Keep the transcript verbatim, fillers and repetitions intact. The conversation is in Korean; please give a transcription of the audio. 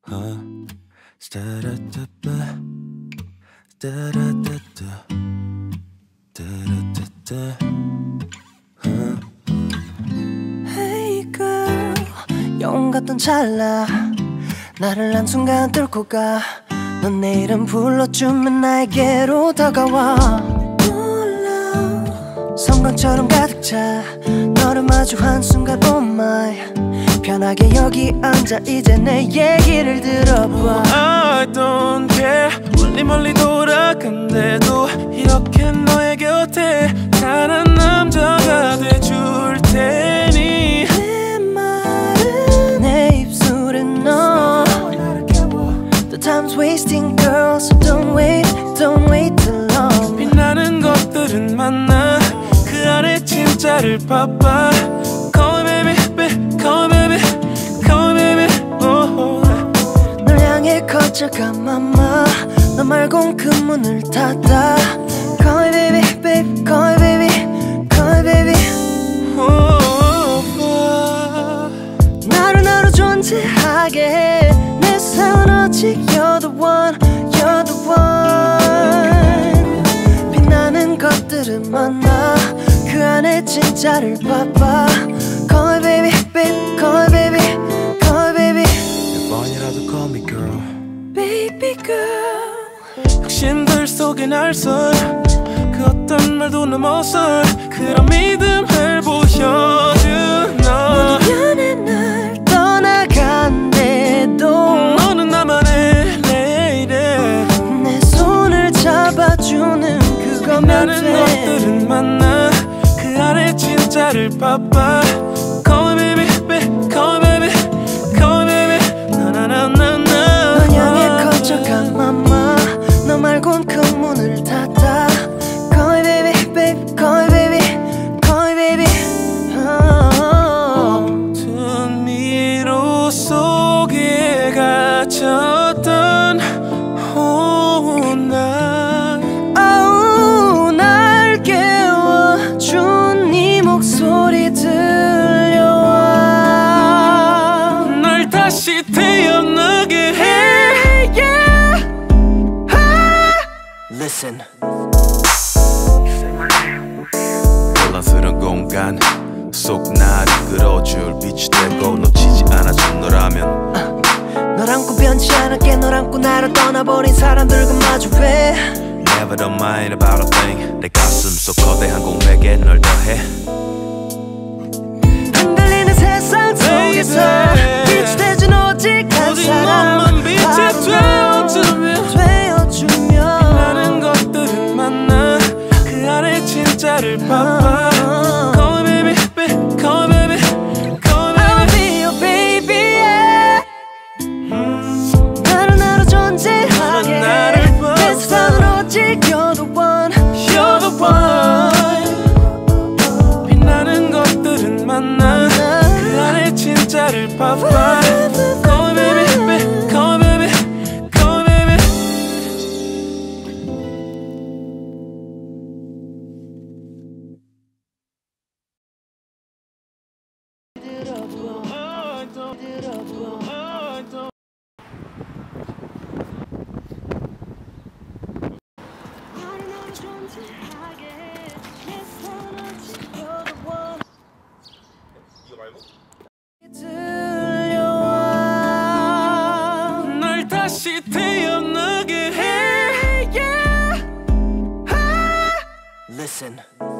Hey girl, 영웅 같던 찰나 나를 한순간 뚫고 가. 넌 내 이름 불러주면 나에게로 다가와. 몰라 성광처럼 가득 차 너를 마주한 순간 oh my. 편하게 여기 앉아 이제 내 얘기를 들어봐. I don't care 멀리 멀리 돌아간대도 이렇게 너의 곁에 다른 남자가 돼줄 테니. 내 말은 내 입술에 넣어. The time's wasting girl so don't wait, don't wait too long. 빛나는 것들은 많아 그 안에 진짜를 봐봐. Call me baby, baby, call me baby, call me baby, oh. 널 향해 커져가 mama 너 말곤 그 문을 닫아. Call me baby, baby, call me baby, call me baby, oh. 나를 나로 존재하게 해. 내 삶은 오직 you're the one, you're the one. 빛나는 것들은 많아 그 안에 진짜를 봐봐. Call me baby, baby, call me baby, call me baby. 몇 번이라도 call me girl, baby girl. 욕심들 속에 날설 그 어떤 말도 넘어설 그런 믿음을 보여준 너. 미안해 날 떠나간대도 너는 나만의 lady. 내 손을 잡아주는 그거면 나는 돼. 것들은 많아 그 안에 진짜를 봐봐. Call me baby, baby, call me baby, call me baby, 나나나나나. 널 향해 커져가 mama 너 말곤 그 문을 닫아. Call me baby, baby, call me baby, call me baby, oh. 든 미로 속에 갇혔던 oh, 날 아우 날 깨워준 네 목소리 들려와. 날 다시 태어나게 해. yeah. Listen 혼란스러운 공간 속 나를 끌어줄 빛이 되고 놓치지 않아준 너라면 널 안고 변치 않았게 널 안고 나를 떠나버린 사람들과 마주해. Never don't mind about a thing 내 가슴 속 거대한 공백에 널 더해. 흔들리는 세상 속에서 빛이 되준 오직 한 오직 사람 너만 빛이 되어주면 되어주면 나는 것들은 많아 그 안에 진짜를 봐봐. Call me baby, baby, call me baby, call me I'll baby. be your baby yeah. 나를 나로 존재하게 해. 나를 봐봐. 내 세상은 오직 you're the one, You're the one. 빛나는 것들은 많아 그 안에 진짜를 봐봐. Call me baby, baby, call me baby, call me baby. 들려와. 날 다시 태어나게 해. Listen